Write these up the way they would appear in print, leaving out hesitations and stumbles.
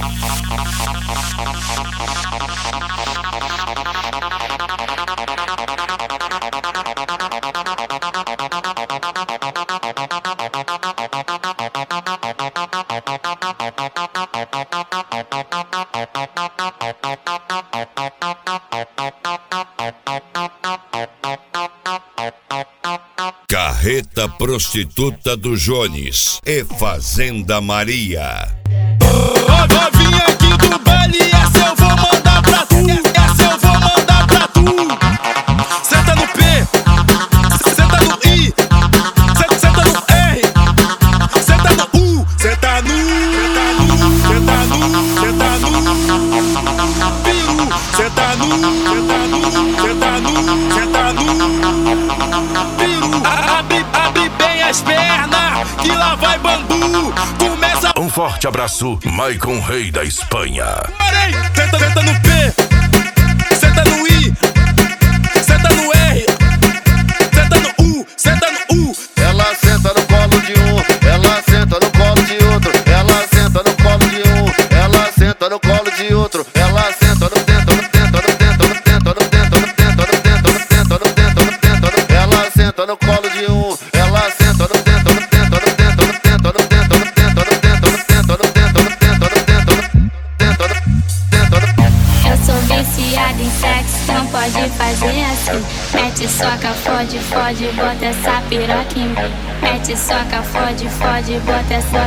Carreta Prostituta do Jones e Fazenda Maria. Novinha aqui do baile, essa eu vou mandar pra tu. Essa eu vou mandar pra tu. Senta no P, senta no I, senta no R, senta no U, senta no, senta no, senta no, piru, senta no, senta no, senta no, piru. Abre bem as pernas, que lá vai bambu. Começa. Um forte abraço, Maicon Rei da Espanha. Parei, senta no P, senta no I, senta no R, senta no U, senta no U. Ela senta no colo de um, ela senta no colo de outro. Ela senta no colo de um, ela senta no colo de outro. Ela senta no tento, no tento, no tento, no tento, no tento, no tento, no tento, no tento, no tento, no tento. Ela senta no colo de um, ela senta no tento, no tento, no tento, no tento, no tento, no tento, no tento, no tento, no tento, no tento, no tento, no tento. Eu sou viciada em sexo, não pode fazer assim. Mete soca, fode, fode, bota essa piroca em mim. Mete soca, fode, fode, bota essa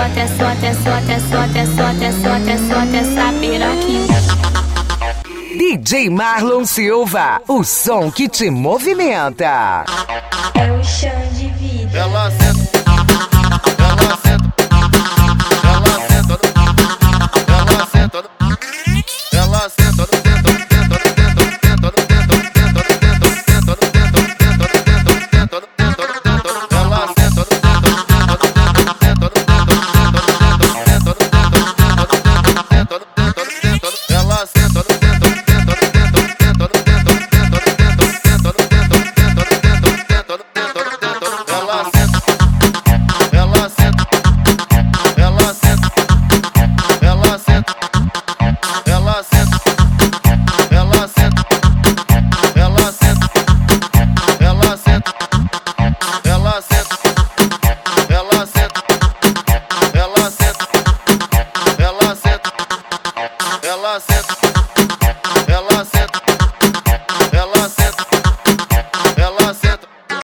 piroca em mim. DJ Marlon Silva, o som que te movimenta. É o chão de vida. Ela senta